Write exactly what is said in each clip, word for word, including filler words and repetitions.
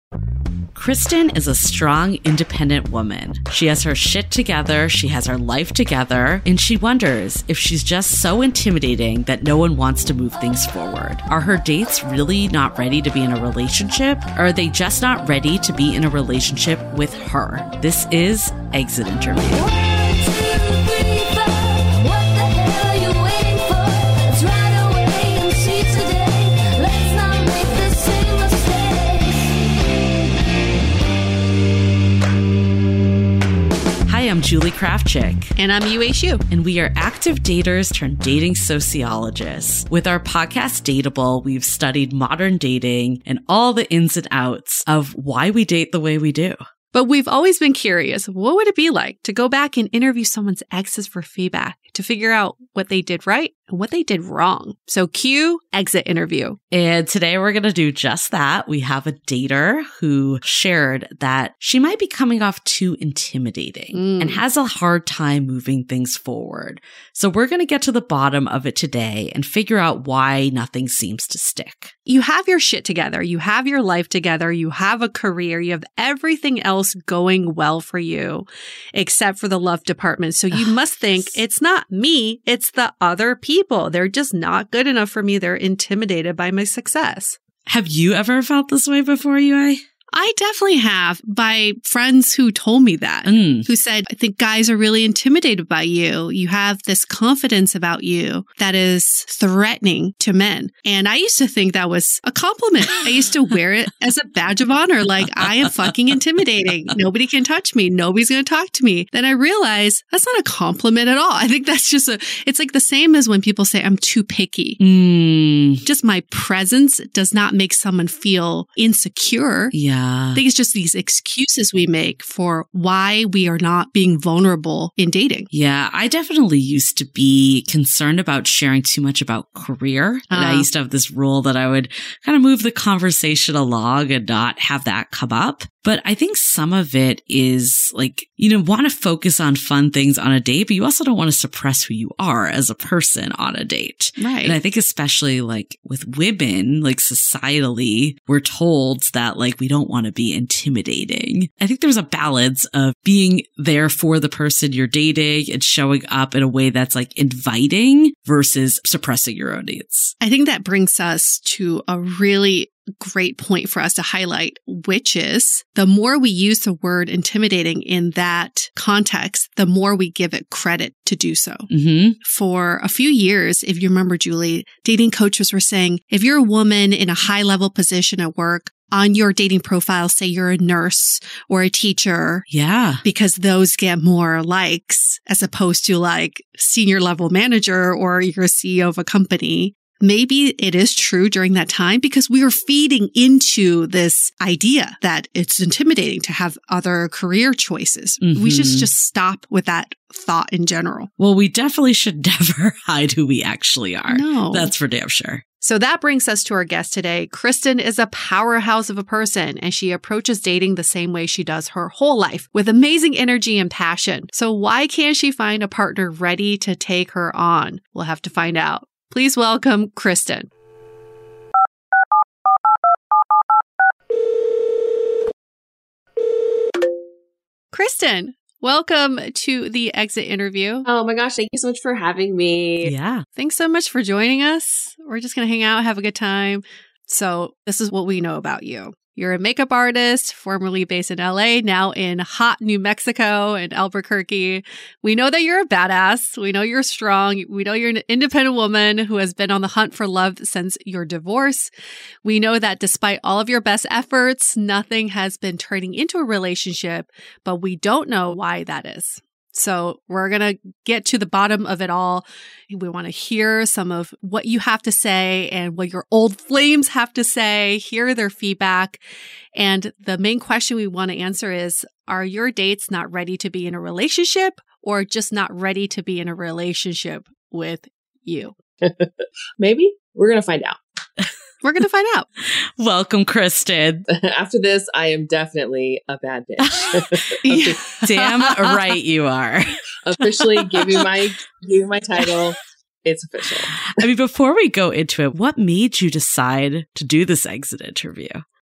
Kristen is a strong, independent woman. She has her shit together, she has her life together, and she wonders if she's just so intimidating that no one wants to move things forward. Are her dates really not ready to be in a relationship? Or are they just not ready to be in a relationship with her? This is Exit Interview. I'm Julie Krafchick. And I'm Yue Xu. And we are active daters turned dating sociologists. With our podcast, Dateable, we've studied modern dating and all the ins and outs of why we date the way we do. But we've always been curious, what would it be like to go back and interview someone's exes for feedback, to figure out what they did right and what they did wrong? So cue Exit Interview. And today we're going to do just that. We have a dater who shared that she might be coming off too intimidating mm. and has a hard time moving things forward. So we're going to get to the bottom of it today and figure out why nothing seems to stick. You have your shit together. You have your life together. You have a career. You have everything else going well for you, except for the love department. So you must think it's not me, it's the other people. They're just not good enough for me. They're intimidated by my success. Have you ever felt this way before, Yue? I definitely have, by friends who told me that, mm. who said, I think guys are really intimidated by you. You have this confidence about you that is threatening to men. And I used to think that was a compliment. I used to wear it as a badge of honor. Like, I am fucking intimidating. Nobody can touch me. Nobody's going to talk to me. Then I realized that's not a compliment at all. I think that's just a, it's like the same as when people say I'm too picky. Mm. Just my presence does not make someone feel insecure. Yeah. I think it's just these excuses we make for why we are not being vulnerable in dating. Yeah, I definitely used to be concerned about sharing too much about career. Uh, and I used to have this rule that I would kind of move the conversation along and not have that come up. But I think some of it is like, you know, want to focus on fun things on a date, but you also don't want to suppress who you are as a person on a date. Right. And I think especially like with women, like societally, we're told that like we don't want to be intimidating. I think there's a balance of being there for the person you're dating and showing up in a way that's like inviting versus suppressing your own needs. I think that brings us to a really great point for us to highlight, which is the more we use the word intimidating in that context, the more we give it credit to do so. Mm-hmm. For a few years, if you remember, Julie, dating coaches were saying, if you're a woman in a high level position at work, on your dating profile, say you're a nurse or a teacher. Yeah. Because those get more likes as opposed to like senior level manager or you're a C E O of a company. Maybe it is true during that time because we are feeding into this idea that it's intimidating to have other career choices. Mm-hmm. We should just stop with that thought in general. Well, we definitely should never hide who we actually are. No. That's for damn sure. So that brings us to our guest today. Kristen is a powerhouse of a person, and she approaches dating the same way she does her whole life, with amazing energy and passion. So why can't she find a partner ready to take her on? We'll have to find out. Please welcome Kristen. Kristen, welcome to the Exit Interview. Oh my gosh, thank you so much for having me. Yeah. Thanks so much for joining us. We're just going to hang out, have a good time. So this is what we know about you. You're a makeup artist, formerly based in L A, now in hot New Mexico and Albuquerque. We know that you're a badass. We know you're strong. We know you're an independent woman who has been on the hunt for love since your divorce. We know that despite all of your best efforts, nothing has been turning into a relationship, but we don't know why that is. So we're going to get to the bottom of it all. We want to hear some of what you have to say and what your old flames have to say, hear their feedback. And the main question we want to answer is, are your dates not ready to be in a relationship or just not ready to be in a relationship with you? Maybe. We're going to find out. We're going to find out. Welcome, Kristen. After this, I am definitely a bad bitch. Yeah. Damn right you are. Officially giving my giving my title. It's official. I mean, before we go into it, what made you decide to do this exit interview?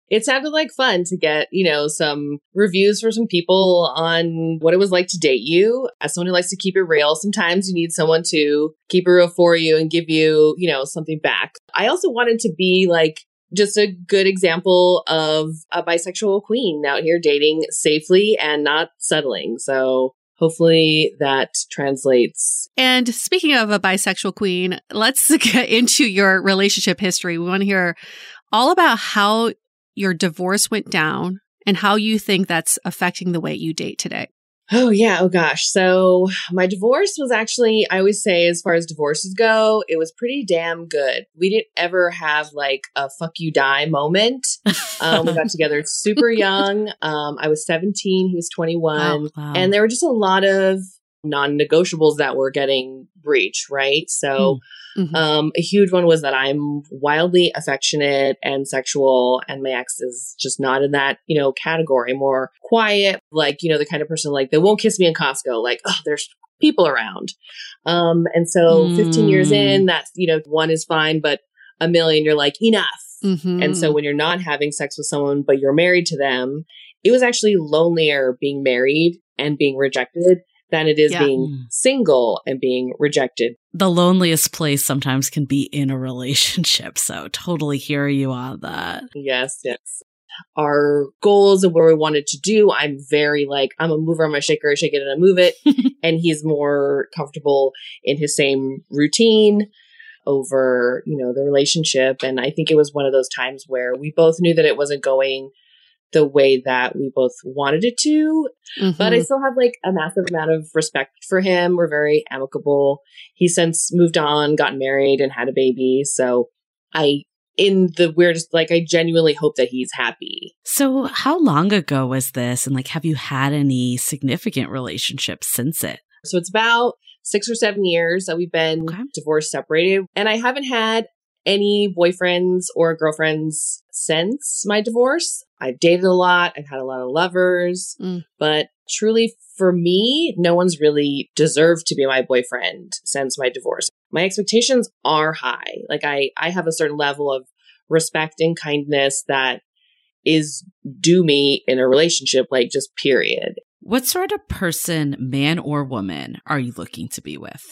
It sounded like fun to get, you know, some reviews from some people on what it was like to date you. As someone who likes to keep it real, sometimes you need someone to keep it real for you and give you, you know, something back. I also wanted to be like just a good example of a bisexual queen out here dating safely and not settling. So hopefully that translates. And speaking of a bisexual queen, let's get into your relationship history. We want to hear all about how your divorce went down and how you think that's affecting the way you date today. Oh, yeah. Oh, gosh. So my divorce was actually, I always say, as far as divorces go, it was pretty damn good. We didn't ever have like a fuck you die moment. Um, we got together super young. Um, I was seventeen. He was twenty-one. Oh, wow. And there were just a lot of non-negotiables that were getting breached, right? So Mm-hmm. um, a huge one was that I'm wildly affectionate and sexual, and my ex is just not in that, you know, category. More quiet, like, you know, the kind of person like, they won't kiss me in Costco. Like, oh, there's people around. Um, and so Mm. fifteen years in, that's, you know, one is fine, but a million, you're like, enough. Mm-hmm. And so when you're not having sex with someone, but you're married to them, it was actually lonelier being married and being rejected than it is Yeah. being single and being rejected. The loneliest place sometimes can be in a relationship. So totally hear you on that. Yes, yes. Our goals and what we wanted to do, I'm very like, I'm a mover, I'm a shaker, I shake it and I move it. And he's more comfortable in his same routine over, you know, the relationship. And I think it was one of those times where we both knew that it wasn't going the way that we both wanted it to. Mm-hmm. But I still have like a massive amount of respect for him. We're very amicable. He's since moved on, gotten married and had a baby. So I, in the weirdest, like I genuinely hope that he's happy. So how long ago was this? And like, have you had any significant relationships since it? So it's about six or seven years that we've been Okay. divorced, separated. And I haven't had any boyfriends or girlfriends since my divorce. I've dated a lot. I've had a lot of lovers, Mm. but truly for me, no one's really deserved to be my boyfriend since my divorce. My expectations are high. Like I, I have a certain level of respect and kindness that is due me in a relationship, like just period. What sort of person, man or woman, are you looking to be with?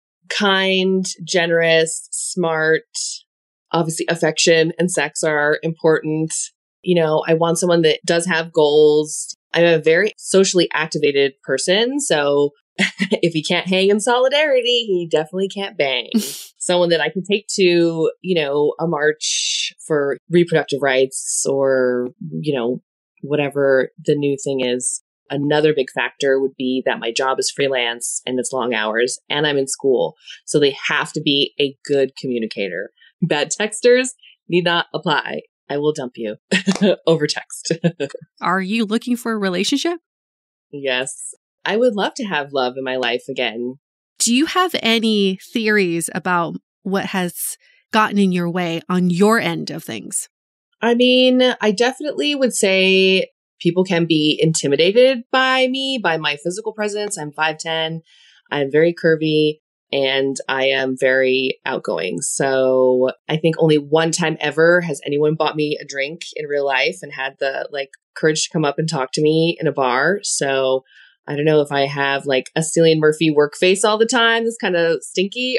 Kind, generous, smart. Obviously, affection and sex are important. You know, I want someone that does have goals. I'm a very socially activated person. So if he can't hang in solidarity, he definitely can't bang. Someone that I can take to, you know, a march for reproductive rights or, you know, whatever the new thing is. Another big factor would be that my job is freelance and it's long hours and I'm in school. So they have to be a good communicator. Bad texters need not apply. I will dump you over text. Are you looking for a relationship? Yes. I would love to have love in my life again. Do you have any theories about what has gotten in your way on your end of things? I mean, I definitely would say people can be intimidated by me, by my physical presence. I'm five ten. I'm very curvy and I am very outgoing. So I think only one time ever has anyone bought me a drink in real life and had the like courage to come up and talk to me in a bar. So I don't know if I have like a Cillian Murphy work face all the time. That's kind of stinky.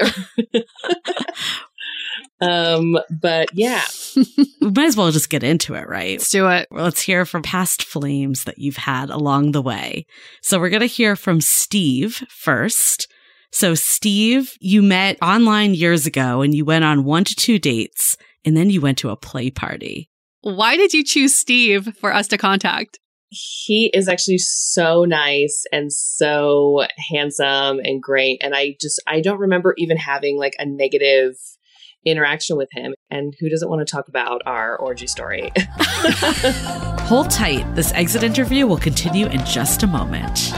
um, but yeah. We might as well just get into it, right? Let's do it. Well, let's hear from past flames that you've had along the way. So we're going to hear from Steve first. So Steve, you met online years ago and you went on one to two dates and then you went to a play party. Why did you choose Steve for us to contact? He is actually so nice and so handsome and great. And I just, I don't remember even having like a negative interaction with him. And who doesn't want to talk about our orgy story? Hold tight. This exit interview will continue in just a moment.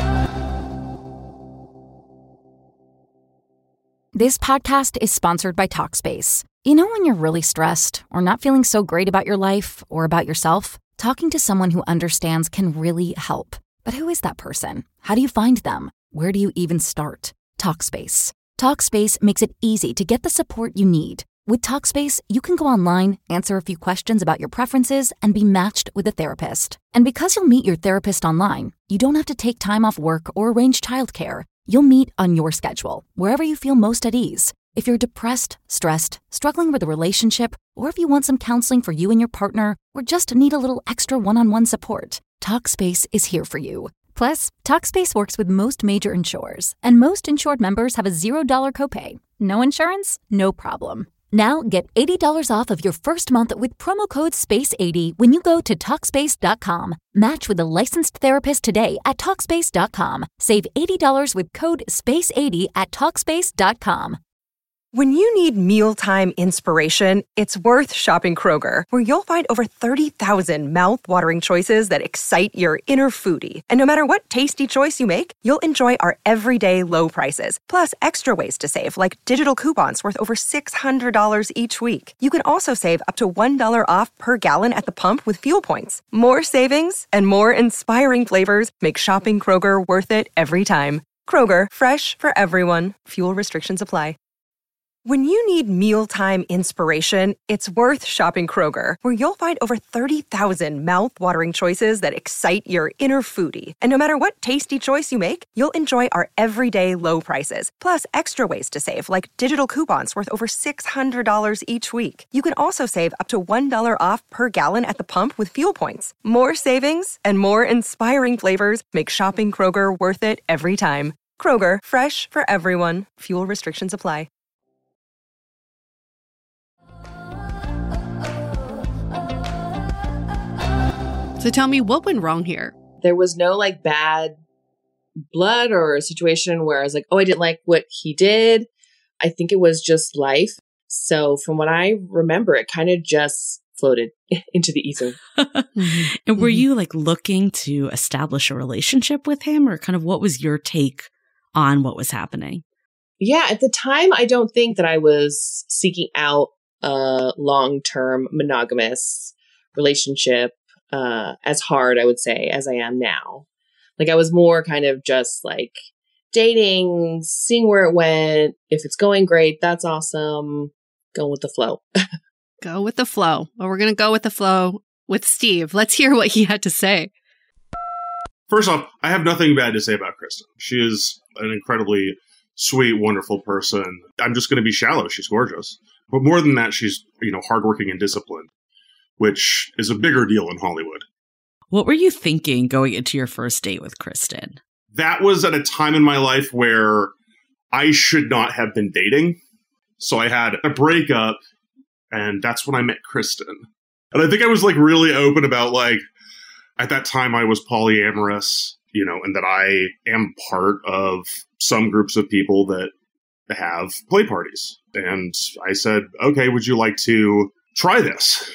This podcast is sponsored by Talkspace. You know when you're really stressed or not feeling so great about your life or about yourself? Talking to someone who understands can really help. But who is that person? How do you find them? Where do you even start? Talkspace. Talkspace makes it easy to get the support you need. With Talkspace, you can go online, answer a few questions about your preferences, and be matched with a therapist. And because you'll meet your therapist online, you don't have to take time off work or arrange childcare. You'll meet on your schedule, wherever you feel most at ease. If you're depressed, stressed, struggling with a relationship, or if you want some counseling for you and your partner, or just need a little extra one-on-one support, Talkspace is here for you. Plus, Talkspace works with most major insurers, and most insured members have a zero dollar copay. No insurance? No problem. Now get eighty dollars off of your first month with promo code space eighty when you go to Talkspace dot com. Match with a licensed therapist today at Talkspace dot com. Save eighty dollars with code space eighty at Talkspace dot com. When you need mealtime inspiration, it's worth shopping Kroger, where you'll find over thirty thousand mouth-watering choices that excite your inner foodie. And no matter what tasty choice you make, you'll enjoy our everyday low prices, plus extra ways to save, like digital coupons worth over six hundred dollars each week. You can also save up to one dollar off per gallon at the pump with fuel points. More savings and more inspiring flavors make shopping Kroger worth it every time. Kroger, fresh for everyone. Fuel restrictions apply. When you need mealtime inspiration, it's worth shopping Kroger, where you'll find over thirty thousand mouth-watering choices that excite your inner foodie. And no matter what tasty choice you make, you'll enjoy our everyday low prices, plus extra ways to save, like digital coupons worth over six hundred dollars each week. You can also save up to one dollar off per gallon at the pump with fuel points. More savings and more inspiring flavors make shopping Kroger worth it every time. Kroger, fresh for everyone. Fuel restrictions apply. So tell me, what went wrong here? There was no like bad blood or a situation where I was like, oh, I didn't like what he did. I think it was just life. So from what I remember, it kind of just floated into the ether. Mm-hmm. And were you like looking to establish a relationship with him, or kind of what was your take on what was happening? Yeah, at the time, I don't think that I was seeking out a long-term monogamous relationship uh, as hard, I would say, as I am now. Like I was more kind of just like dating, seeing where it went. If it's going great, that's awesome. Going with the flow. Go with the flow. Well, we're going to go with the flow with Steve. Let's hear what he had to say. First off, I have nothing bad to say about Kristen. She is an incredibly sweet, wonderful person. I'm just going to be shallow. She's gorgeous. But more than that, she's, you know, hardworking and disciplined, which is a bigger deal in Hollywood. What were you thinking going into your first date with Kristen? That was at a time in my life where I should not have been dating. So I had a breakup, and that's when I met Kristen. And I think I was like really open about like, at that time I was polyamorous, you know, and that I am part of some groups of people that have play parties. And I said, okay, would you like to try this?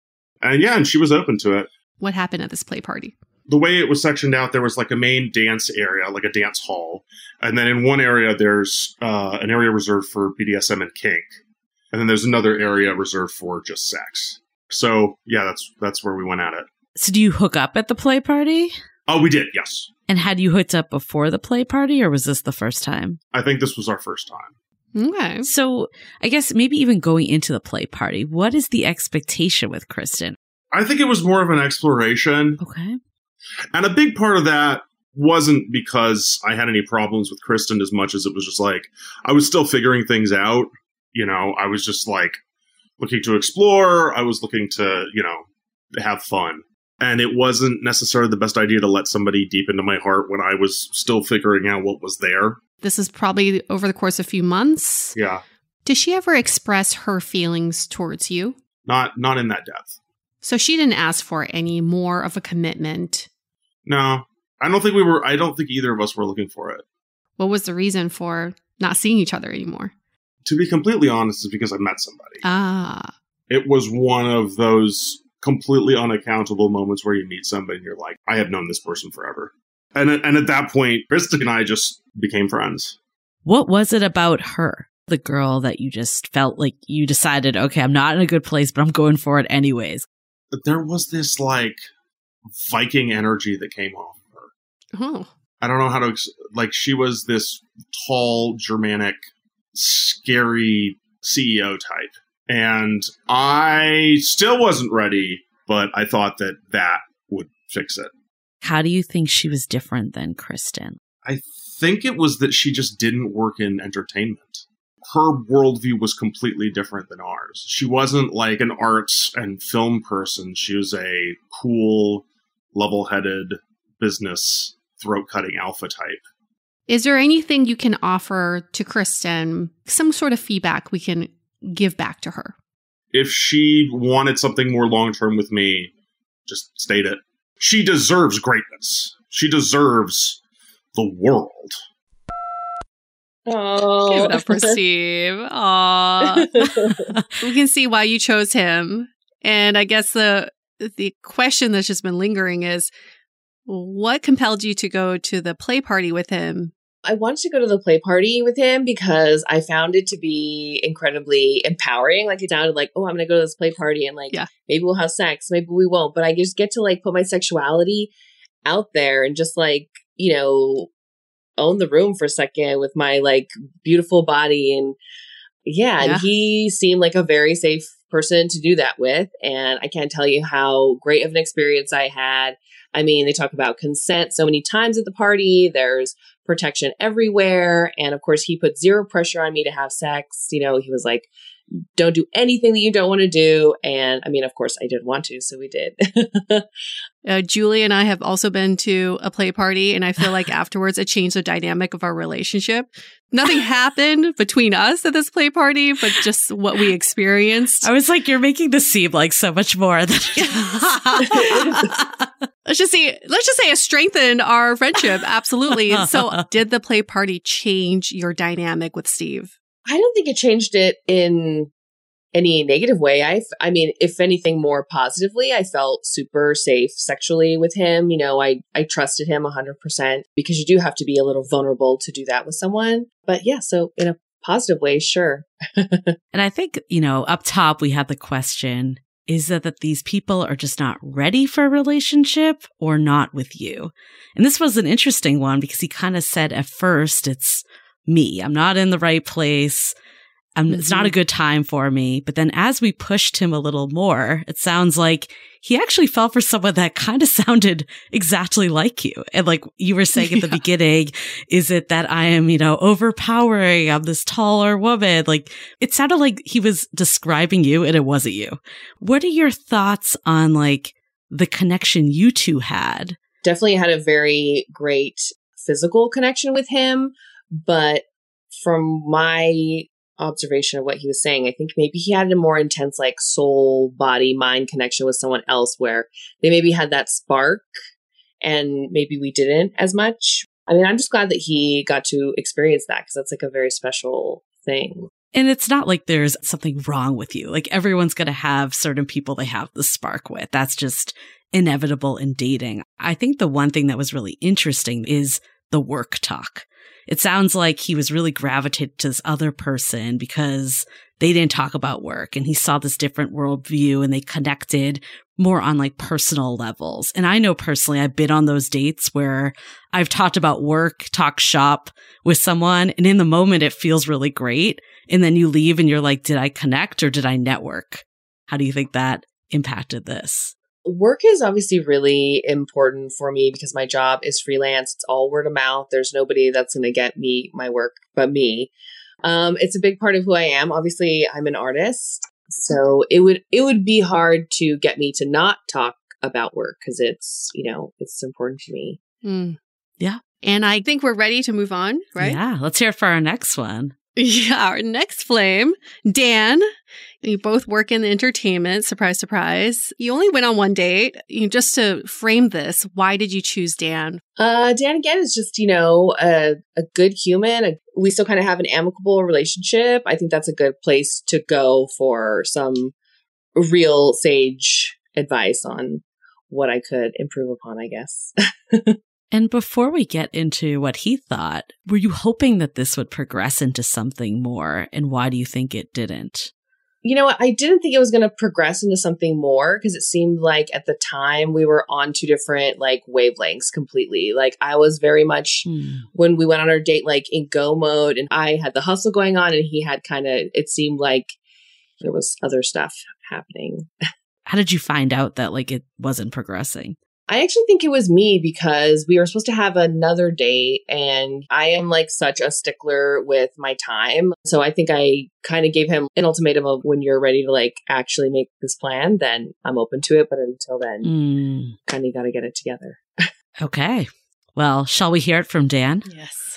And yeah, and she was open to it. What happened at this play party? The way it was sectioned out, there was like a main dance area, like a dance hall. And then in one area, there's uh, an area reserved for B D S M and kink. And then there's another area reserved for just sex. So yeah, that's that's where we went at it. So do you hook up at the play party? Oh, we did, yes. And had you hooked up before the play party, or was this the first time? I think this was our first time. Okay. So I guess maybe even going into the play party, what is the expectation with Kristen? I think it was more of an exploration. Okay. And a big part of that wasn't because I had any problems with Kristen as much as it was just like, I was still figuring things out. You know, I was just like looking to explore. I was looking to, you know, have fun. And it wasn't necessarily the best idea to let somebody deep into my heart when I was still figuring out what was there. This is probably over the course of a few months. Yeah. Did she ever express her feelings towards you? Not not in that depth. So she didn't ask for any more of a commitment? No. I don't think we were, I don't think either of us were looking for it. What was the reason for not seeing each other anymore? To be completely honest, it's because I met somebody. Ah. It was one of those completely unaccountable moments where you meet somebody and you're like, I have known this person forever. And, and at that point, Kristen and I just became friends. What was it about her, the girl, that you just felt like you decided, okay, I'm not in a good place, but I'm going for it anyways? There was this like Viking energy that came off of her. Oh. I don't know how to, ex- like she was this tall, Germanic, scary C E O type. And I still wasn't ready, but I thought that that would fix it. How do you think she was different than Kristen? I think it was that she just didn't work in entertainment. Her worldview was completely different than ours. She wasn't like an arts and film person. She was a cool, level-headed business, throat-cutting alpha type. Is there anything you can offer to Kristen, some sort of feedback we can give back to her? If she wanted something more long-term with me, just state it. She deserves greatness. She deserves the world. Oh, Give it up for Steve. Aw. We can see why you chose him. And I guess the the question that's just been lingering is, what compelled you to go to the play party with him? I wanted to go to the play party with him because I found it to be incredibly empowering. Like, it sounded like, oh, I'm going to go to this play party and like, Yeah. maybe we'll have sex, maybe we won't. But I just get to like put my sexuality out there and just like, you know, own the room for a second with my like beautiful body. And yeah, Yeah. and he seemed like a very safe person to do that with. And I can't tell you how great of an experience I had. I mean, they talk about consent so many times at the party. There's protection everywhere. And of course, he put zero pressure on me to have sex. You know, he was like, don't do anything that you don't want to do. And I mean, of course, I did want to. So we did. Uh, Julie and I have also been to a play party, and I feel like afterwards it changed the dynamic of our relationship. Nothing happened between us at this play party, but just what we experienced. I was like, you're making this seem like so much more than Let's just say, let's just say it strengthened our friendship. Absolutely. So did the play party change your dynamic with Steve? I don't think it changed it in any negative way. I, I mean, if anything, more positively. I felt super safe sexually with him. You know, I, I trusted him one hundred percent because you do have to be a little vulnerable to do that with someone. But yeah, so in a positive way, sure. And I think, you know, up top, we had the question, is that, that these people are just not ready for a relationship or not with you? And this was an interesting one because he kind of said at first, it's me. I'm not in the right place. Um, mm-hmm. It's not a good time for me. But then as we pushed him a little more, it sounds like he actually fell for someone that kind of sounded exactly like you. And like you were saying at the yeah. beginning, is it that I am, you know, overpowering? I'm this taller woman. Like it sounded like he was describing you and it wasn't you. What are your thoughts on like the connection you two had? Definitely had a very great physical connection with him. But from my observation of what he was saying, I think maybe he had a more intense like soul, body, mind connection with someone else where they maybe had that spark and maybe we didn't as much. I mean, I'm just glad that he got to experience that because that's like a very special thing. And it's not like there's something wrong with you. Like everyone's going to have certain people they have the spark with. That's just inevitable in dating. I think the one thing that was really interesting is the work talk. It sounds like he was really gravitated to this other person because they didn't talk about work and he saw this different worldview and they connected more on like personal levels. And I know personally, I've been on those dates where I've talked about work, talk shop with someone, and in the moment it feels really great. And then you leave and you're like, did I connect or did I network? How do you think that impacted this? Work is obviously really important for me because my job is freelance. It's all word of mouth. There's nobody that's going to get me my work but me. Um, it's a big part of who I am. Obviously, I'm an artist. So it would it would be hard to get me to not talk about work because it's, you know, it's important to me. Mm. Yeah. And I think we're ready to move on, right? Yeah. Let's hear it for our next one. Yeah, our next flame, Dan. You both work in the entertainment. Surprise, surprise. You only went on one date. You just to frame this, why did you choose Dan? Uh, Dan, again, is just, you know, a, a good human. A, we still kind of have an amicable relationship. I think that's a good place to go for some real sage advice on what I could improve upon, I guess. And before we get into what he thought, were you hoping that this would progress into something more? And why do you think it didn't? You know what? I didn't think it was going to progress into something more because it seemed like at the time we were on two different like wavelengths completely. Like I was very much hmm. when we went on our date, like in go mode, and I had the hustle going on and he had kind of, it seemed like there was other stuff happening. How did you find out that like it wasn't progressing? I actually think it was me because we were supposed to have another date and I am like such a stickler with my time. So I think I kind of gave him an ultimatum of when you're ready to like actually make this plan, then I'm open to it. But until then, mm. kind of got to get it together. Okay. Well, shall we hear it from Dan? Yes.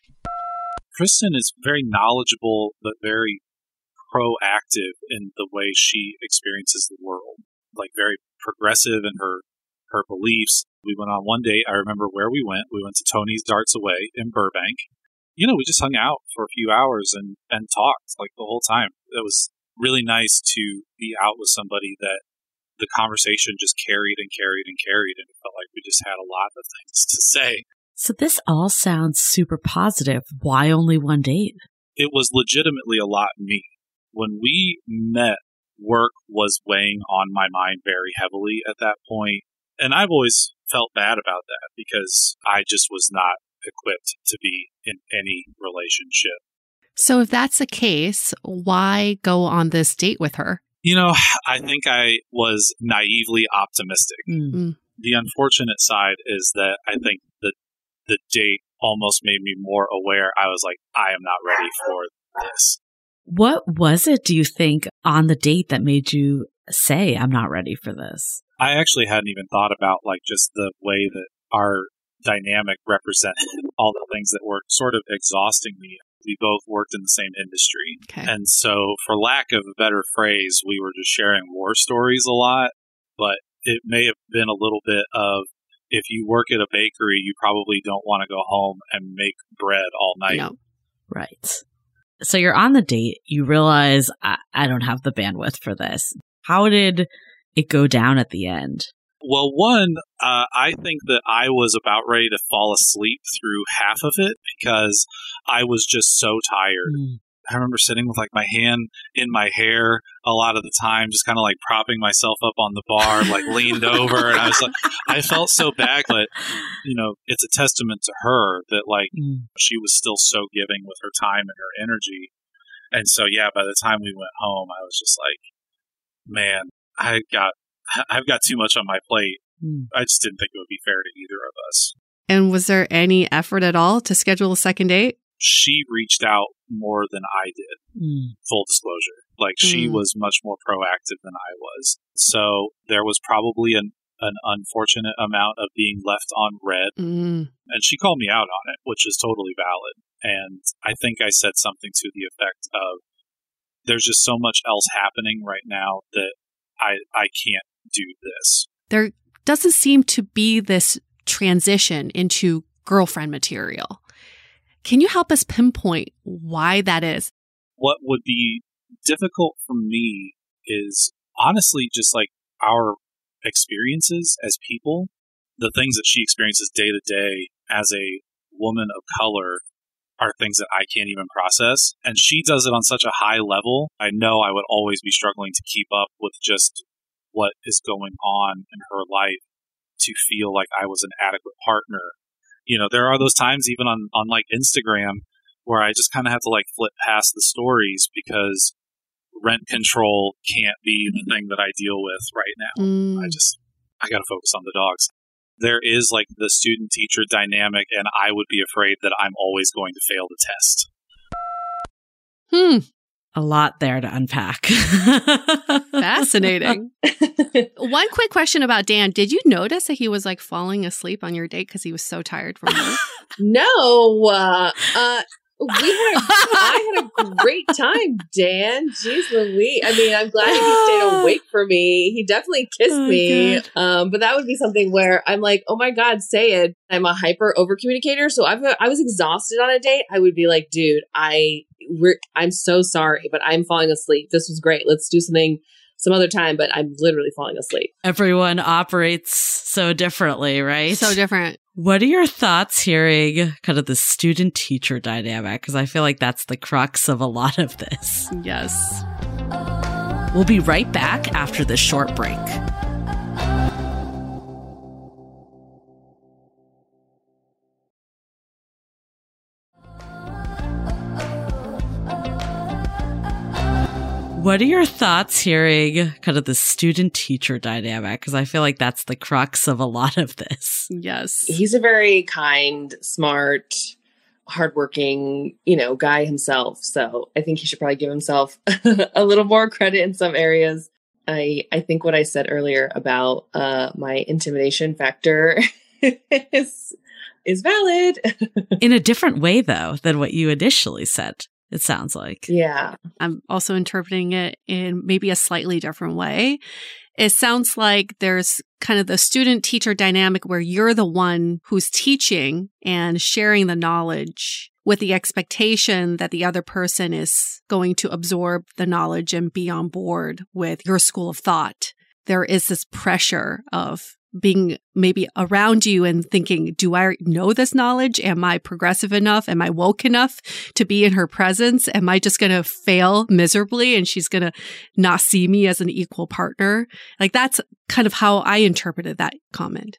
Kristen is very knowledgeable, but very proactive in the way she experiences the world. Like very progressive in her her beliefs. We went on one date. I remember where we went. We went to Tony's Darts Away in Burbank. You know, we just hung out for a few hours and, and talked like the whole time. It was really nice to be out with somebody that the conversation just carried and carried and carried, and it felt like we just had a lot of things to say. So this all sounds super positive. Why only one date? It was legitimately a lot me. When we met, work was weighing on my mind very heavily at that point. And I've always felt bad about that because I just was not equipped to be in any relationship. So if that's the case, why go on this date with her? You know, I think I was naively optimistic. Mm-hmm. The unfortunate side is that I think that the date almost made me more aware. I was like, I am not ready for this. What was it, do you think, on the date that made you say, I'm not ready for this? I actually hadn't even thought about like just the way that our dynamic represented all the things that were sort of exhausting me. We both worked in the same industry. Okay. And so for lack of a better phrase, we were just sharing war stories a lot. But it may have been a little bit of, if you work at a bakery, you probably don't want to go home and make bread all night. No. Right. So you're on the date. You realize, I, I don't have the bandwidth for this. How did it go down at the end? Well, one, uh, I think that I was about ready to fall asleep through half of it because I was just so tired. Mm. I remember sitting with like my hand in my hair a lot of the time, just kind of like propping myself up on the bar, like leaned over. And I was like, I felt so bad, but you know, it's a testament to her that like mm. she was still so giving with her time and her energy. And so, yeah, by the time we went home, I was just like, man, I got, I've got too much on my plate. Mm. I just didn't think it would be fair to either of us. And was there any effort at all to schedule a second date? She reached out more than I did, mm. full disclosure. Like, mm. she was much more proactive than I was. So there was probably an, an unfortunate amount of being left on red. Mm. And she called me out on it, which is totally valid. And I think I said something to the effect of, there's just so much else happening right now that I I can't do this. There doesn't seem to be this transition into girlfriend material. Can you help us pinpoint why that is? What would be difficult for me is honestly just like our experiences as people, the things that she experiences day to day as a woman of color are things that I can't even process. And she does it on such a high level. I know I would always be struggling to keep up with just what is going on in her life to feel like I was an adequate partner. You know, there are those times even on, on like Instagram where I just kind of have to like flip past the stories because rent control can't be the thing that I deal with right now. Mm. I just, I got to focus on the dogs. There is like the student-teacher dynamic, and I would be afraid that I'm always going to fail the test. Hmm. A lot there to unpack. Fascinating. One quick question about Dan. Did you notice that he was like falling asleep on your date because he was so tired from work? No. Uh, uh, we had a, I had a great time, Dan. Jeez Louise. I mean, I'm glad he stayed awake for me. He definitely kissed oh me. Um, but that would be something where I'm like, oh my God, say it. I'm a hyper over communicator. So I've, I was exhausted on a date. I would be like, dude, I, we're, I'm so sorry, but I'm falling asleep. This was great. Let's do something some other time, but I'm literally falling asleep. Everyone operates so differently, right? So different. What are your thoughts hearing kind of the student-teacher dynamic? Because I feel like that's the crux of a lot of this. Yes. We'll be right back after this short break. What are your thoughts hearing kind of the student-teacher dynamic? Because I feel like that's the crux of a lot of this. Yes. He's a very kind, smart, hardworking, you know, guy himself. So I think he should probably give himself a little more credit in some areas. I I think what I said earlier about uh, my intimidation factor is is valid. In a different way, though, than what you initially said. It sounds like. Yeah. I'm also interpreting it in maybe a slightly different way. It sounds like there's kind of the student-teacher dynamic where you're the one who's teaching and sharing the knowledge with the expectation that the other person is going to absorb the knowledge and be on board with your school of thought. There is this pressure of being maybe around you and thinking, do I know this knowledge? Am I progressive enough? Am I woke enough to be in her presence? Am I just going to fail miserably and she's going to not see me as an equal partner? Like that's kind of how I interpreted that comment.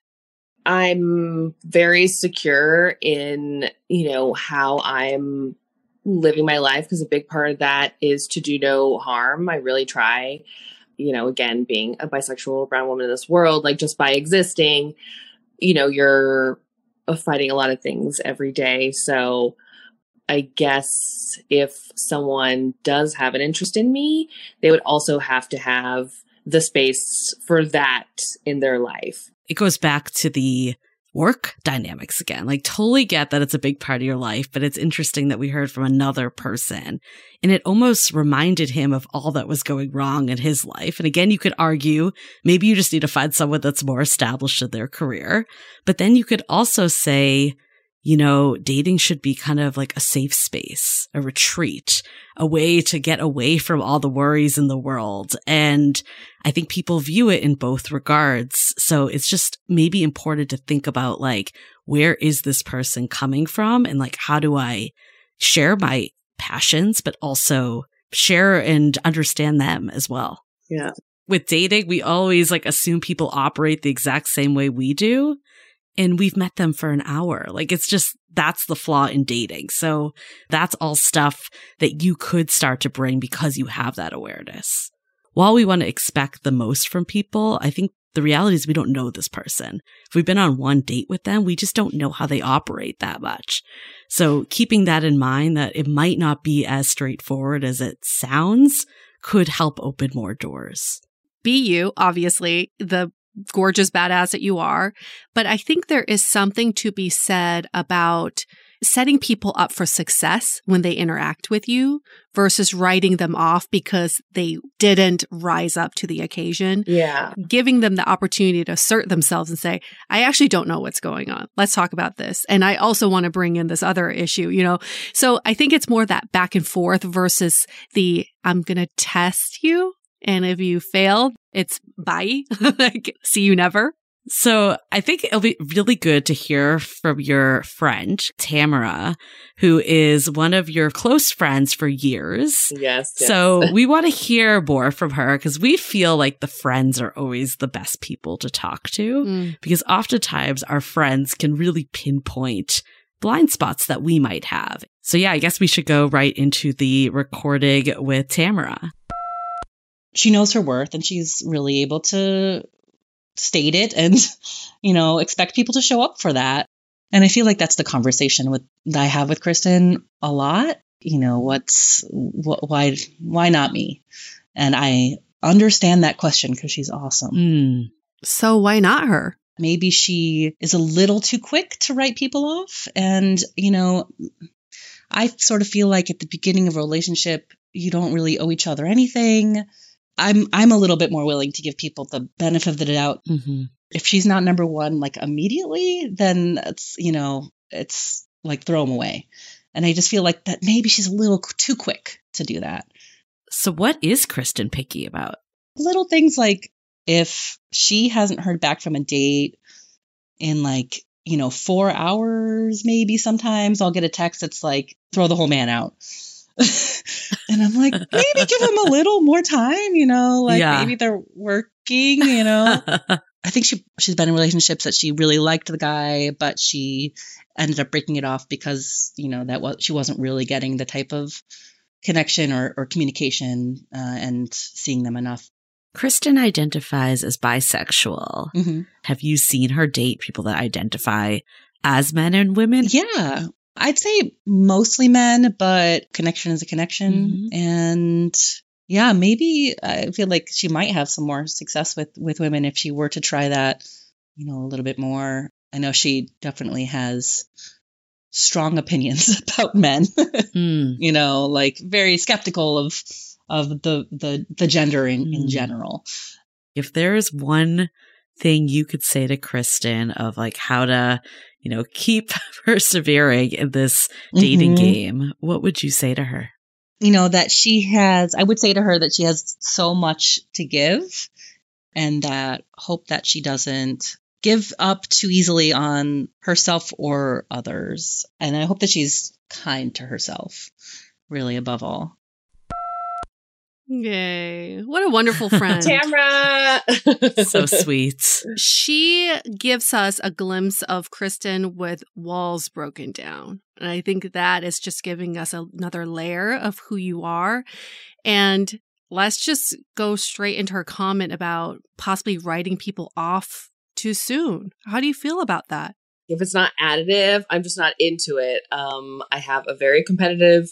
I'm very secure in, you know, how I'm living my life because a big part of that is to do no harm. I really try. You know, again, being a bisexual brown woman in this world, like just by existing, you know, you're fighting a lot of things every day. So I guess if someone does have an interest in me, they would also have to have the space for that in their life. It goes back to the work dynamics again. Like, totally get that it's a big part of your life, but it's interesting that we heard from another person and it almost reminded him of all that was going wrong in his life. And again, you could argue maybe you just need to find someone that's more established in their career. But then you could also say, you know, dating should be kind of like a safe space, a retreat, a way to get away from all the worries in the world. And I think people view it in both regards. So it's just maybe important to think about like, where is this person coming from? And like, how do I share my passions, but also share and understand them as well? Yeah. With dating, we always like assume people operate the exact same way we do. And we've met them for an hour. Like, it's just, that's the flaw in dating. So that's all stuff that you could start to bring because you have that awareness. While we want to expect the most from people, I think the reality is we don't know this person. If we've been on one date with them, we just don't know how they operate that much. So keeping that in mind, that it might not be as straightforward as it sounds, could help open more doors. Be you, obviously, the gorgeous badass that you are. But I think there is something to be said about setting people up for success when they interact with you versus writing them off because they didn't rise up to the occasion. Yeah. Giving them the opportunity to assert themselves and say, I actually don't know what's going on. Let's talk about this. And I also want to bring in this other issue, you know? So I think it's more that back and forth versus the, I'm going to test you. And if you fail, it's bye. Like, see you never. So I think it'll be really good to hear from your friend, Tamara, who is one of your close friends for years. Yes. yes. So we want to hear more from her because we feel like the friends are always the best people to talk to mm. because oftentimes our friends can really pinpoint blind spots that we might have. So yeah, I guess we should go right into the recording with Tamara. She knows her worth and she's really able to state it and, you know, expect people to show up for that. And I feel like that's the conversation with that I have with Kristen a lot. You know, what's wh- why why not me? And I understand that question because she's awesome. Mm. So why not her? Maybe she is a little too quick to write people off. And, you know, I sort of feel like at the beginning of a relationship, you don't really owe each other anything. I'm I'm a little bit more willing to give people the benefit of the doubt. Mm-hmm. If she's not number one, like immediately, then it's, you know, it's like throw them away. And I just feel like that maybe she's a little too quick to do that. So what is Kristen picky about? Little things like if she hasn't heard back from a date in like, you know, four hours, maybe sometimes I'll get a text that's like, throw the whole man out. And I'm like, maybe give them a little more time, you know, like yeah. maybe they're working, you know. I think she, she's been in relationships that she really liked the guy, but she ended up breaking it off because, you know, that was, she wasn't really getting the type of connection or, or communication uh, and seeing them enough. Kristen identifies as bisexual. Mm-hmm. Have you seen her date people that identify as men and women? Yeah, I'd say mostly men, but connection is a connection. Mm-hmm. And yeah, maybe I feel like she might have some more success with, with women if she were to try that, you know, a little bit more. I know she definitely has strong opinions about men, mm. you know, like very skeptical of of the the the gendering mm. in general. If there's one thing you could say to Kristen of like how to, you know, keep persevering in this dating mm-hmm. game, what would you say to her? You know, that she has, I would say to her that she has so much to give, and that hope that she doesn't give up too easily on herself or others. And I hope that she's kind to herself, really, above all. Yay. What a wonderful friend. Tamra! So sweet. She gives us a glimpse of Kristen with walls broken down. And I think that is just giving us another layer of who you are. And let's just go straight into her comment about possibly writing people off too soon. How do you feel about that? If it's not additive, I'm just not into it. Um, I have a very competitive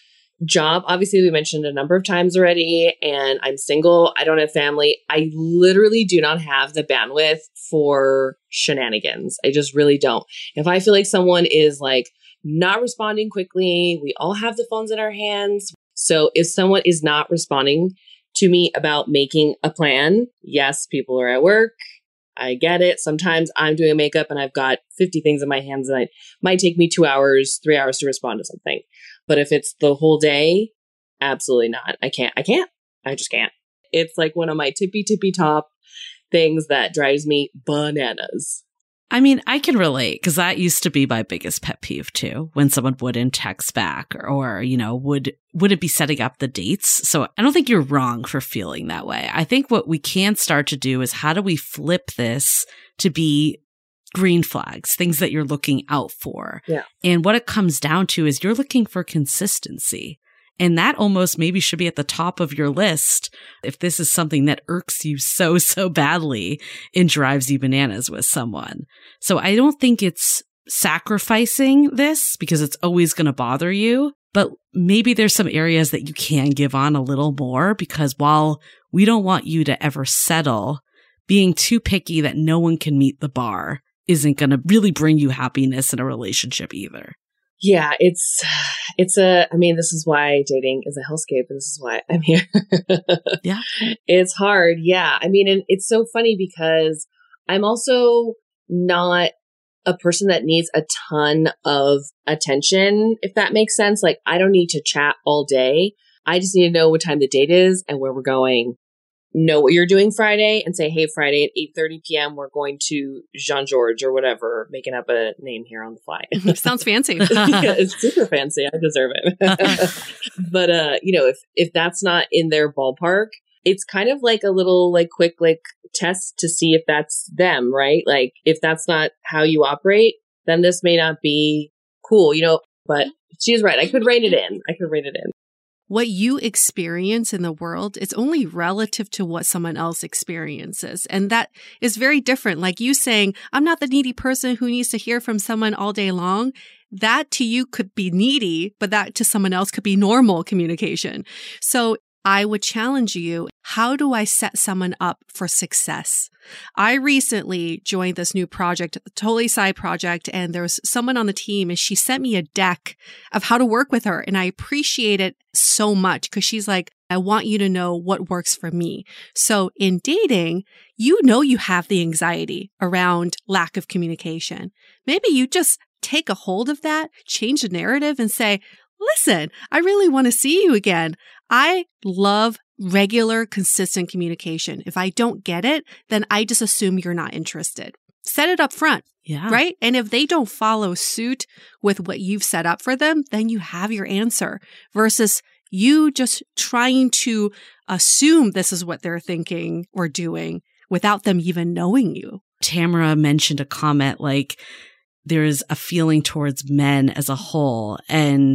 job. Obviously, we mentioned a number of times already, and I'm single. I don't have family. I literally do not have the bandwidth for shenanigans. I just really don't. If I feel like someone is like not responding quickly, we all have the phones in our hands. So if someone is not responding to me about making a plan, yes, people are at work. I get it. Sometimes I'm doing makeup and I've got fifty things in my hands and it might take me two hours, three hours to respond to something. But if it's the whole day, absolutely not. I can't. I can't. I just can't. It's like one of my tippy tippy top things that drives me bananas. I mean, I can relate because that used to be my biggest pet peeve too, when someone wouldn't text back or, or, you know, would, wouldn't be setting up the dates. So I don't think you're wrong for feeling that way. I think what we can start to do is how do we flip this to be green flags, things that you're looking out for. Yeah. And what it comes down to is you're looking for consistency. And that almost maybe should be at the top of your list if this is something that irks you so, so badly and drives you bananas with someone. So I don't think it's sacrificing this because it's always going to bother you, but maybe there's some areas that you can give on a little more because while we don't want you to ever settle, being too picky that no one can meet the bar isn't going to really bring you happiness in a relationship either. Yeah, it's, it's a, I mean, this is why dating is a hellscape and this is why I'm here. Yeah. It's hard. Yeah. I mean, and it's so funny because I'm also not a person that needs a ton of attention, if that makes sense. Like, I don't need to chat all day. I just need to know what time the date is and where we're going. Know what you're doing Friday and say, hey, Friday at eight thirty p.m. we're going to Jean-Georges or whatever, making up a name here on the fly. Sounds fancy. Yeah, it's super fancy. I deserve it. But, uh, you know, if, if that's not in their ballpark, it's kind of like a little like quick like test to see if that's them, right? Like if that's not how you operate, then this may not be cool, you know, but she's right. I could rein it in. I could rein it in. What you experience in the world is only relative to what someone else experiences. And that is very different. Like you saying, I'm not the needy person who needs to hear from someone all day long. That to you could be needy, but that to someone else could be normal communication. So I would challenge you, how do I set someone up for success? I recently joined this new project, a totally side project, and there was someone on the team and she sent me a deck of how to work with her. And I appreciate it so much because she's like, I want you to know what works for me. So in dating, you know you have the anxiety around lack of communication. Maybe you just take a hold of that, change the narrative and say, listen, I really want to see you again. I love regular, consistent communication. If I don't get it, then I just assume you're not interested. Set it up front. Yeah. Right? And if they don't follow suit with what you've set up for them, then you have your answer versus you just trying to assume this is what they're thinking or doing without them even knowing you. Tamara mentioned a comment like, there's a feeling towards men as a whole. And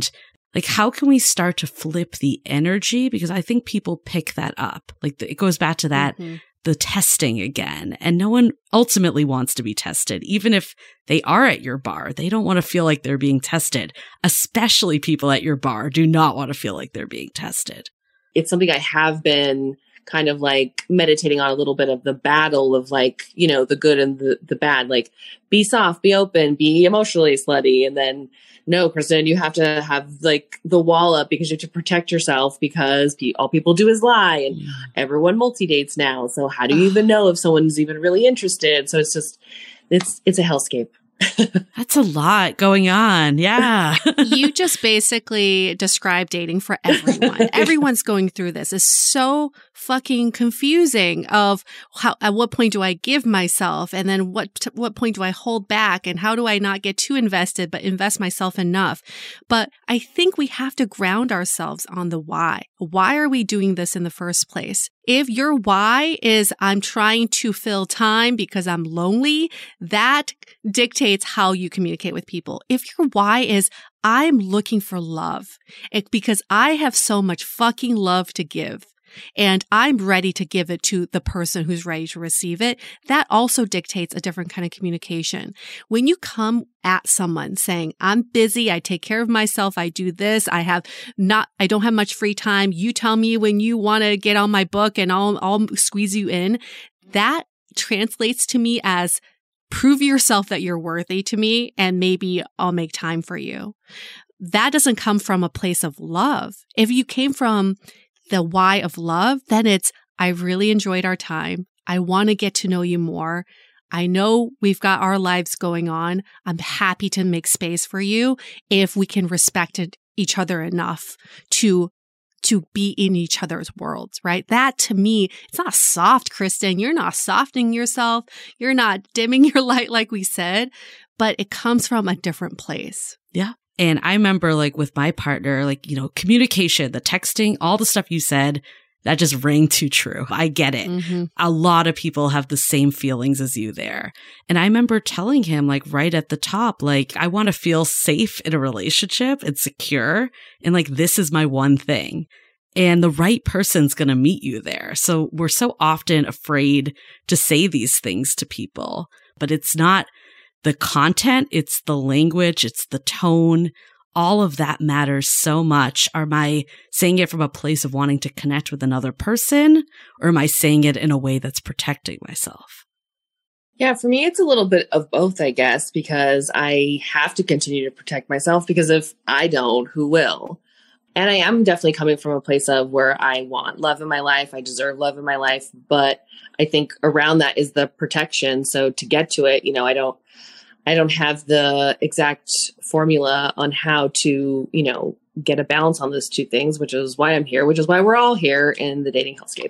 Like, how can we start to flip the energy? Because I think people pick that up. Like, it goes back to that, mm-hmm. the testing again. And no one ultimately wants to be tested. Even if they are at your bar, they don't want to feel like they're being tested. Especially people at your bar do not want to feel like they're being tested. It's something I have been kind of like meditating on a little bit of the battle of like, you know, the good and the, the bad, like be soft, be open, be emotionally slutty. And then no, Kristen, you have to have like the wall up because you have to protect yourself because pe- all people do is lie and yeah. everyone multi-dates now. So how do you even know if someone's even really interested? So it's just, it's, it's a hellscape. That's a lot going on. Yeah. You just basically described dating for everyone. Everyone's going through this. It's so fucking confusing of how, at what point do I give myself? And then what, what point do I hold back? And how do I not get too invested, but invest myself enough? But I think we have to ground ourselves on the why. Why are we doing this in the first place? If your why is I'm trying to fill time because I'm lonely, that dictates how you communicate with people. If your why is I'm looking for love it, because I have so much fucking love to give and I'm ready to give it to the person who's ready to receive it, that also dictates a different kind of communication. When you come at someone saying, I'm busy, I take care of myself, I do this, I have not, I don't have much free time, you tell me when you want to get on my book and I'll, I'll squeeze you in, that translates to me as prove yourself that you're worthy to me and maybe I'll make time for you. That doesn't come from a place of love. If you came from the why of love, then it's, I really enjoyed our time. I want to get to know you more. I know we've got our lives going on. I'm happy to make space for you if we can respect each other enough to to be in each other's worlds, right? That to me, it's not soft, Kristen. You're not softening yourself. You're not dimming your light like we said, but it comes from a different place. Yeah. And I remember like with my partner, like, you know, communication, the texting, all the stuff you said, that just rang too true. I get it. Mm-hmm. A lot of people have the same feelings as you there. And I remember telling him like right at the top, like, I want to feel safe in a relationship and secure. And like, this is my one thing. And the right person's going to meet you there. So we're so often afraid to say these things to people, but it's not the content, it's the language, it's the tone. All of that matters so much. Am I saying it from a place of wanting to connect with another person, or am I saying it in a way that's protecting myself? Yeah, for me, it's a little bit of both, I guess, because I have to continue to protect myself because if I don't, who will? And I am definitely coming from a place of where I want love in my life. I deserve love in my life. But I think around that is the protection. So to get to it, you know, I don't, I don't have the exact formula on how to, you know, get a balance on those two things, which is why I'm here, which is why we're all here in the dating hellscape.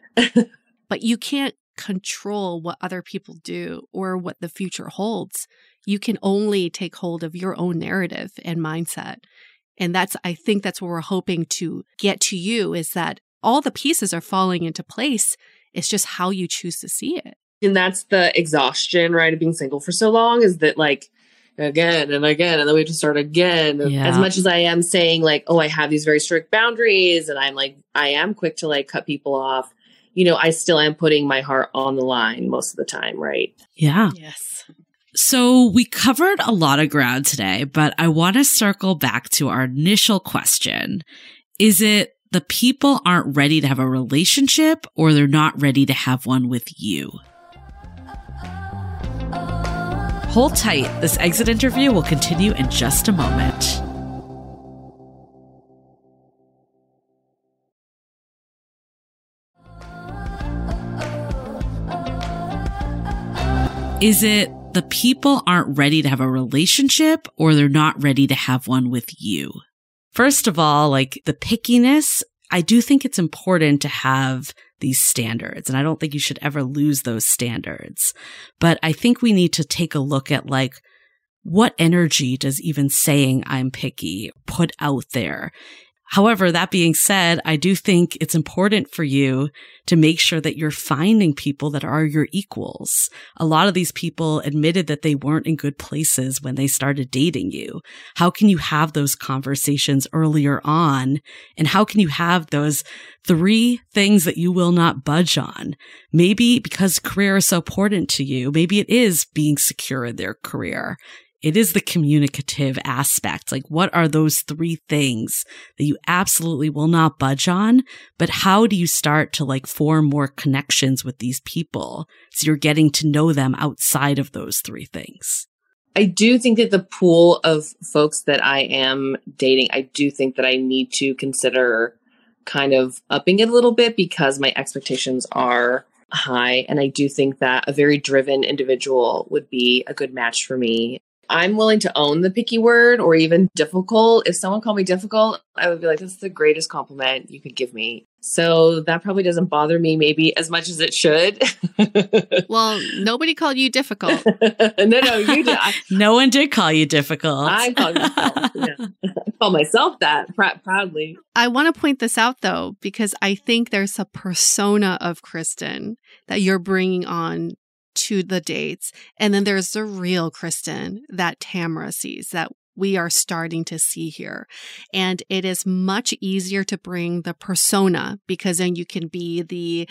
But you can't control what other people do or what the future holds. You can only take hold of your own narrative and mindset. And that's, I think that's what we're hoping to get to you, is that all the pieces are falling into place. It's just how you choose to see it. And that's the exhaustion, right, of being single for so long, is that like again and again, and then we have to start again. Yeah. As much as I am saying like, oh, I have these very strict boundaries and I'm like, I am quick to like cut people off, you know, I still am putting my heart on the line most of the time, right? Yeah. Yes. So we covered a lot of ground today, but I want to circle back to our initial question. Is it the people aren't ready to have a relationship, or they're not ready to have one with you? Hold tight. This exit interview will continue in just a moment. Is it the people aren't ready to have a relationship, or they're not ready to have one with you? First of all, like the pickiness, I do think it's important to have these standards, and I don't think you should ever lose those standards. But I think we need to take a look at like, what energy does even saying I'm picky put out there? However, that being said, I do think it's important for you to make sure that you're finding people that are your equals. A lot of these people admitted that they weren't in good places when they started dating you. How can you have those conversations earlier on? And how can you have those three things that you will not budge on? Maybe because career is so important to you, maybe it is being secure in their career. It is the communicative aspect. Like, what are those three things that you absolutely will not budge on? But how do you start to like form more connections with these people so you're getting to know them outside of those three things? I do think that the pool of folks that I am dating, I do think that I need to consider kind of upping it a little bit because my expectations are high. And I do think that a very driven individual would be a good match for me. I'm willing to own the picky word or even difficult. If someone called me difficult, I would be like, that's the greatest compliment you could give me. So that probably doesn't bother me maybe as much as it should. Well, nobody called you difficult. no, no, you did. I, no one did call you difficult. I called myself. Yeah. I call myself that pr- proudly. I want to point this out, though, because I think there's a persona of Kristen that you're bringing on to the dates. And then there's the real Kristen that Tamara sees, that we are starting to see here. And it is much easier to bring the persona because then you can be the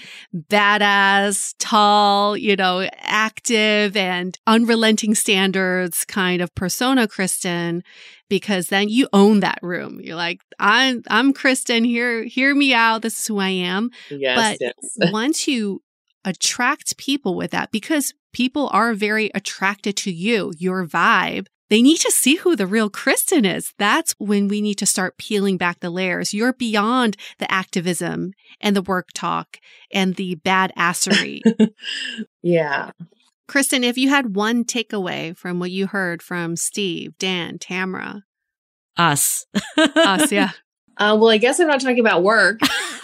badass, tall, you know, active and unrelenting standards kind of persona Kristen, because then you own that room. You're like, I'm, I'm Kristen, hear, hear me out. This is who I am. Yes, but yes. once you attract people with that, because people are very attracted to you, your vibe, they need to see who the real Kristen is. That's when we need to start peeling back the layers. You're beyond the activism and the work talk and the badassery. Yeah. Kristen, if you had one takeaway from what you heard from Steve, Dan, Tamara. Us. Us, yeah. Uh, well, I guess I'm not talking about work.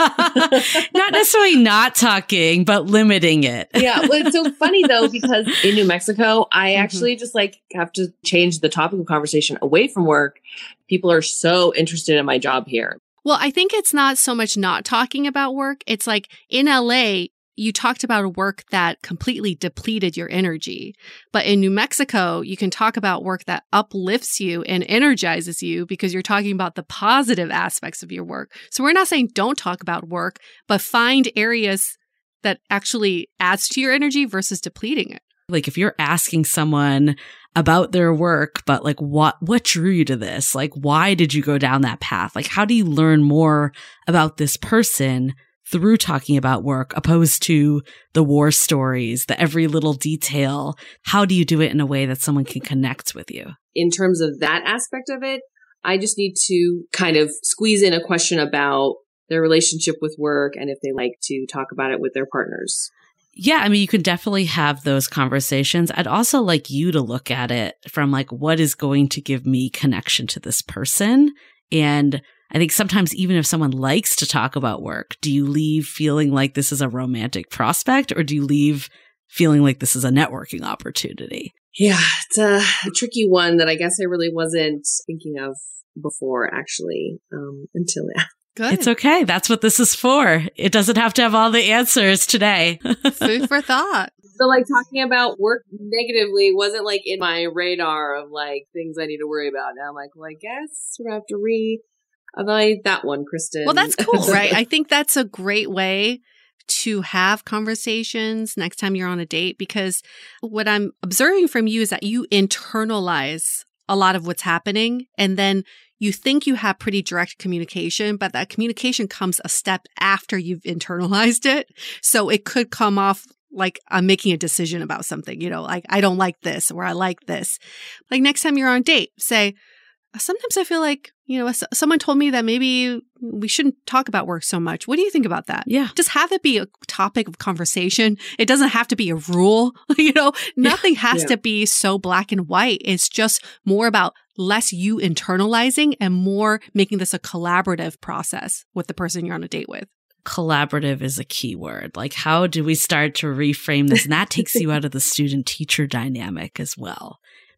Not necessarily not talking, but limiting it. Yeah. Well, it's so funny though, because in New Mexico, I actually mm-hmm. just like have to change the topic of conversation away from work. People are so interested in my job here. Well, I think it's not so much not talking about work. It's like in L A, you talked about a work that completely depleted your energy. But in New Mexico, you can talk about work that uplifts you and energizes you because you're talking about the positive aspects of your work. So we're not saying don't talk about work, but find areas that actually adds to your energy versus depleting it. Like if you're asking someone about their work, but like what what drew you to this? Like why did you go down that path? Like how do you learn more about this person through talking about work opposed to the war stories, the every little detail? How do you do it in a way that someone can connect with you? In terms of that aspect of it, I just need to kind of squeeze in a question about their relationship with work and if they like to talk about it with their partners. Yeah, I mean, you can definitely have those conversations. I'd also like you to look at it from like, what is going to give me connection to this person? And I think sometimes even if someone likes to talk about work, do you leave feeling like this is a romantic prospect or do you leave feeling like this is a networking opportunity? Yeah, it's a, a tricky one that I guess I really wasn't thinking of before, actually, um, until now. Good. It's okay. That's what this is for. It doesn't have to have all the answers today. Food for thought. So like talking about work negatively wasn't like in my radar of like things I need to worry about. Now I'm like, well, I guess we're going to have to re- evaluate that one, Kristen. Well, that's cool, right? I think that's a great way to have conversations next time you're on a date, because what I'm observing from you is that you internalize a lot of what's happening, and then you think you have pretty direct communication, but that communication comes a step after you've internalized it. So it could come off like I'm making a decision about something, you know, like I don't like this or I like this. Like next time you're on a date, say, sometimes I feel like, you know, someone told me that maybe we shouldn't talk about work so much. What do you think about that? Yeah. Just have it be a topic of conversation. It doesn't have to be a rule. You know, nothing yeah. has Yeah. to be so black and white. It's just more about less you internalizing and more making this a collaborative process with the person you're on a date with. Collaborative is a key word. Like, how do we start to reframe this? And that takes you out of the student-teacher dynamic as well.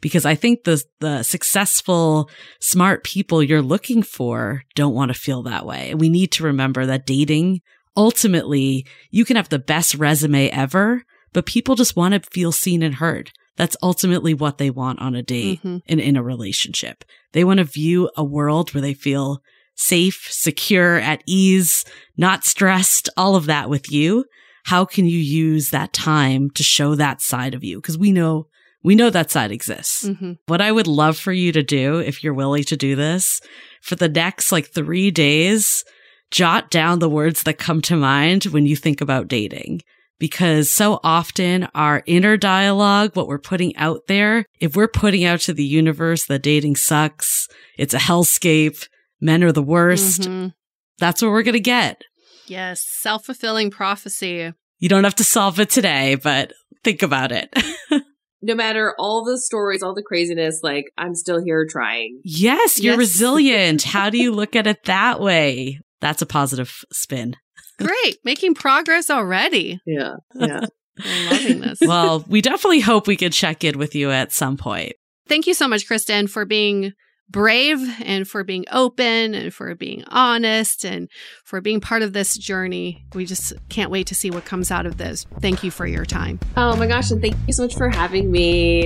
Because I think the the successful, smart people you're looking for don't want to feel that way. And we need to remember that dating, ultimately, you can have the best resume ever, but people just want to feel seen and heard. That's ultimately what they want on a date mm-hmm. and in a relationship. They want to view a world where they feel safe, secure, at ease, not stressed, all of that with you. How can you use that time to show that side of you? Because we know We know that side exists. Mm-hmm. What I would love for you to do, if you're willing to do this, for the next like three days, jot down the words that come to mind when you think about dating. Because so often our inner dialogue, what we're putting out there, if we're putting out to the universe that dating sucks, it's a hellscape, men are the worst, mm-hmm. that's what we're going to get. Yes, self-fulfilling prophecy. You don't have to solve it today, but think about it. No matter all the stories, all the craziness, like, I'm still here trying. Yes, you're Yes. resilient. How do you look at it that way? That's a positive spin. Great. Making progress already. Yeah, yeah. I'm loving this. Well, we definitely hope we could check in with you at some point. Thank you so much, Kristen, for being brave and for being open and for being honest and for being part of this journey. We just can't wait to see what comes out of this. Thank you for your time. Oh my gosh, and thank you so much for having me.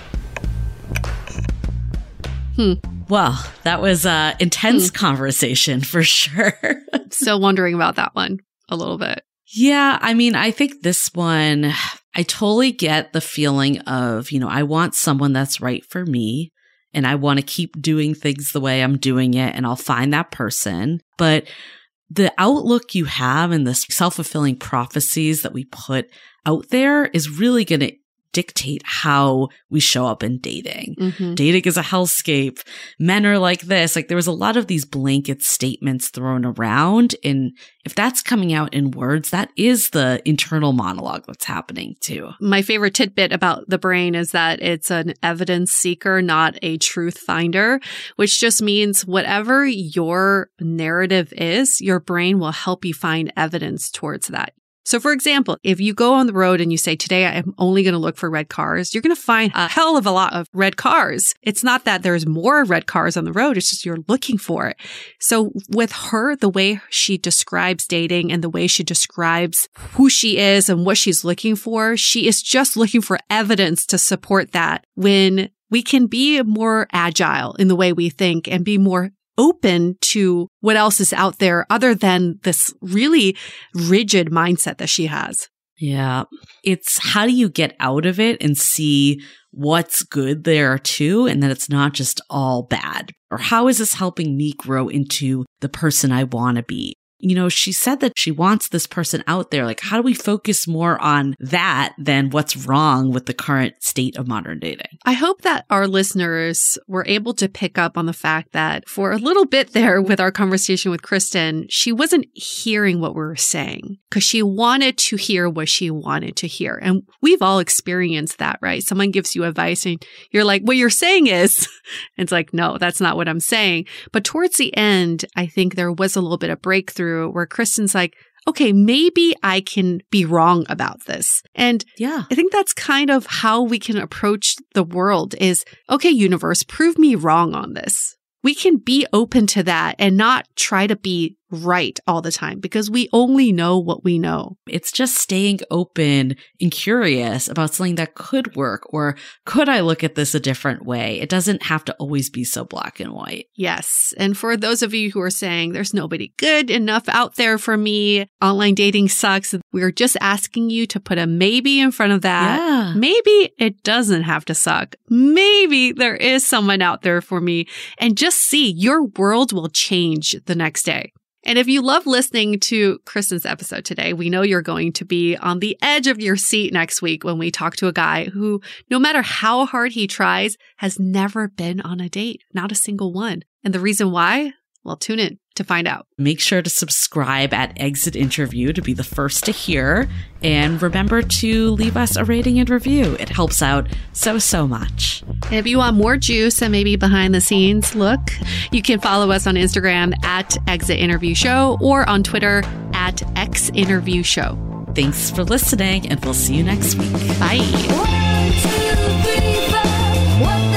Hmm. Well, that was an intense hmm. conversation for sure. Still wondering about that one a little bit. Yeah, I mean, I think this one, I totally get the feeling of, you know, I want someone that's right for me. And I want to keep doing things the way I'm doing it, and I'll find that person. But the outlook you have and the self-fulfilling prophecies that we put out there is really going to dictate how we show up in dating. Mm-hmm. Dating is a hellscape. Men are like this. Like, there was a lot of these blanket statements thrown around. And if that's coming out in words, that is the internal monologue that's happening too. My favorite tidbit about the brain is that it's an evidence seeker, not a truth finder, which just means whatever your narrative is, your brain will help you find evidence towards that. So for example, if you go on the road and you say, today I'm only going to look for red cars, you're going to find a hell of a lot of red cars. It's not that there's more red cars on the road. It's just you're looking for it. So with her, the way she describes dating and the way she describes who she is and what she's looking for, she is just looking for evidence to support that, when we can be more agile in the way we think and be more open to what else is out there other than this really rigid mindset that she has. Yeah. It's how do you get out of it and see what's good there too, and that it's not just all bad? Or how is this helping me grow into the person I want to be? You know, she said that she wants this person out there. Like, how do we focus more on that than what's wrong with the current state of modern dating? I hope that our listeners were able to pick up on the fact that for a little bit there with our conversation with Kristen, she wasn't hearing what we were saying because she wanted to hear what she wanted to hear. And we've all experienced that, right? Someone gives you advice and you're like, what you're saying is, it's like, no, that's not what I'm saying. But towards the end, I think there was a little bit of breakthrough where Kristen's like, okay, maybe I can be wrong about this. And yeah, I think that's kind of how we can approach the world is, okay, universe, prove me wrong on this. We can be open to that and not try to be right all the time because we only know what we know. It's just staying open and curious about something that could work, or could I look at this a different way? It doesn't have to always be so black and white. Yes. And for those of you who are saying there's nobody good enough out there for me, online dating sucks, we're just asking you to put a maybe in front of that. Yeah. Maybe it doesn't have to suck. Maybe there is someone out there for me, and just see your world will change the next day. And if you love listening to Kristen's episode today, we know you're going to be on the edge of your seat next week when we talk to a guy who, no matter how hard he tries, has never been on a date, not a single one. And the reason why? Well, tune in to find out. Make sure to subscribe at Exit Interview to be the first to hear. And remember to leave us a rating and review. It helps out so, so much. And if you want more juice and maybe behind the scenes look, you can follow us on Instagram at Exit Interview Show or on Twitter at X Interview Show. Thanks for listening, and we'll see you next week. Bye. One, two, three, four. One,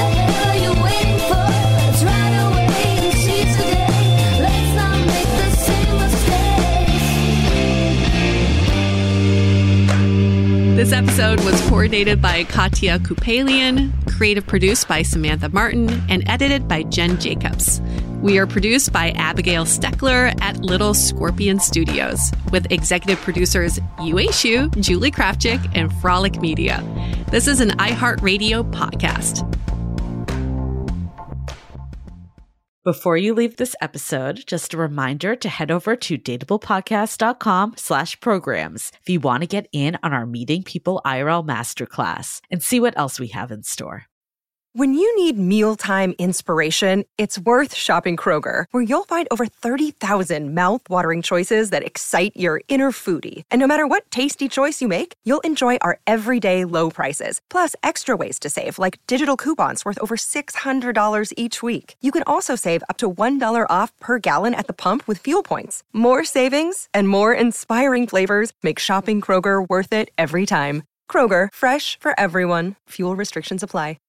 episode was coordinated by Katya Kupalian, creative produced by Samantha Martin, and edited by Jen Jacobs. We are produced by Abigail Steckler at Little Scorpion Studios, with executive producers Yue Shu, Julie Krafchick, and Frolic Media. This is an iHeartRadio podcast. Before you leave this episode, just a reminder to head over to dateablepodcast.com slash programs if you want to get in on our Meeting People I R L Masterclass and see what else we have in store. When you need mealtime inspiration, it's worth shopping Kroger, where you'll find over thirty thousand mouth-watering choices that excite your inner foodie. And no matter what tasty choice you make, you'll enjoy our everyday low prices, plus extra ways to save, like digital coupons worth over six hundred dollars each week. You can also save up to one dollar off per gallon at the pump with fuel points. More savings and more inspiring flavors make shopping Kroger worth it every time. Kroger, fresh for everyone. Fuel restrictions apply.